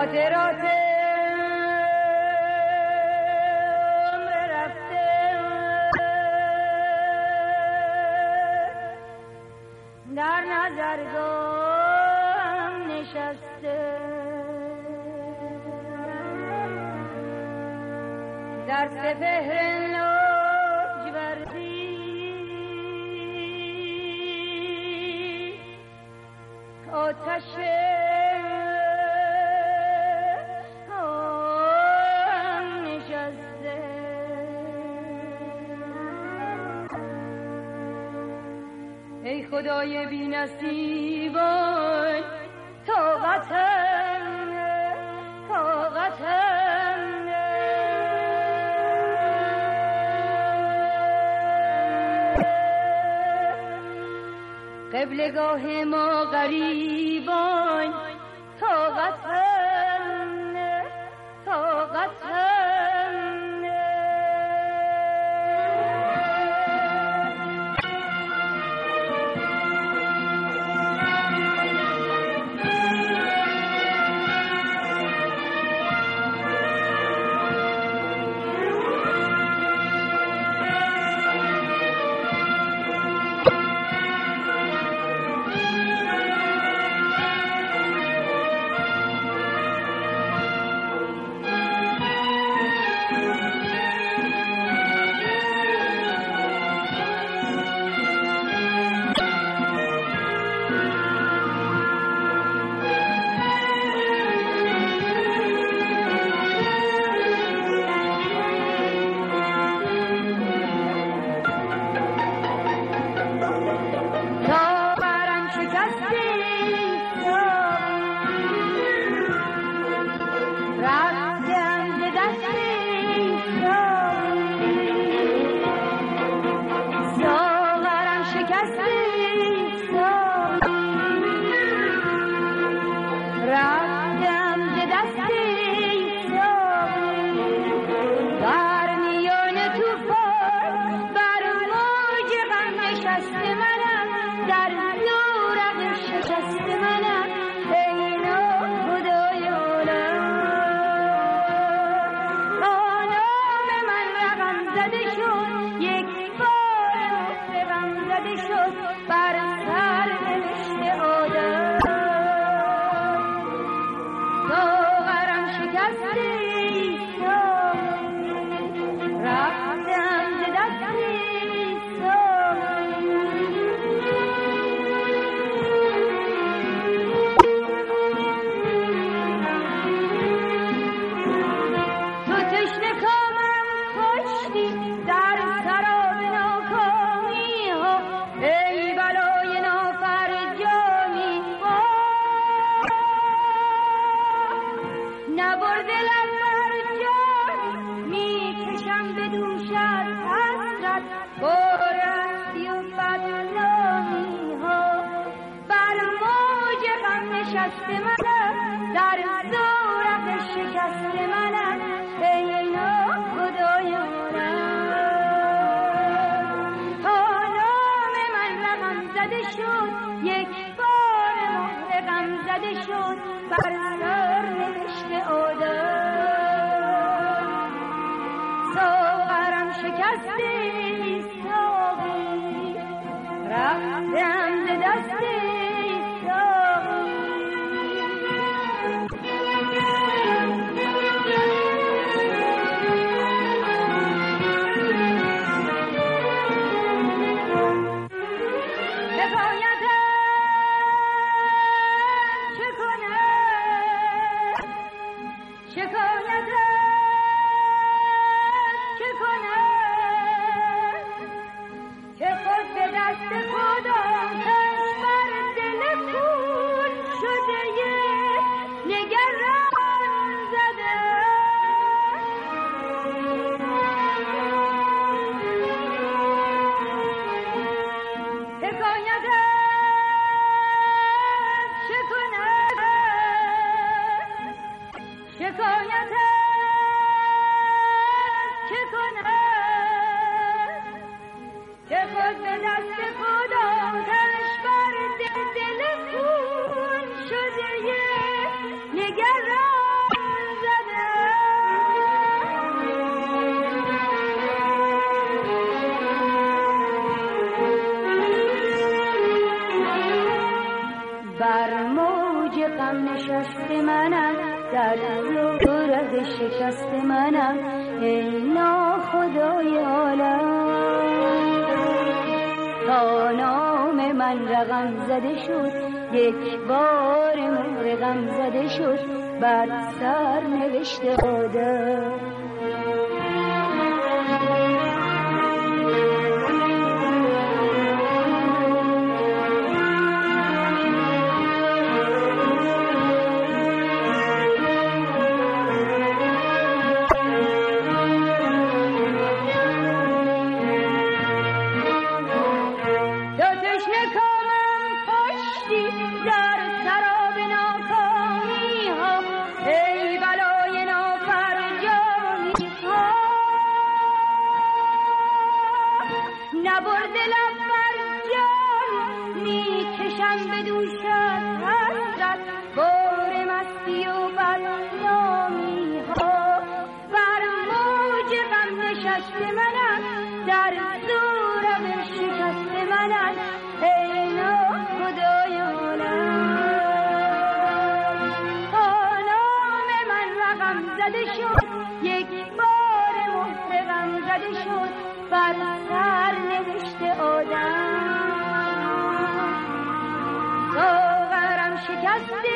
خاطرات عمر رفته در نظرگاهم نشسته، در سپهر لاجوردی آتش نشسته. ای خدای بی نصیبان، طاقتم قبلگاه ما غریبان، طاقتم نگران بر موج غم نشسته منم، در زورق شکست منم، ای ناخدای عالم. تا نام من رقم زده شد، یک بار مهر غم زده شد، بر سر نوشته آدم. نبرد لب بر جان می کشم به دوشت حسرت، بار مستی و بدنامی ها. بر موج غم نشسته منم، در زورق شکست منم، ای ناخدای عالم. تا نام من رقم زده شد، یک بار مهر غم زده شد، بر سر نوشته آدم. ساغرم شکسته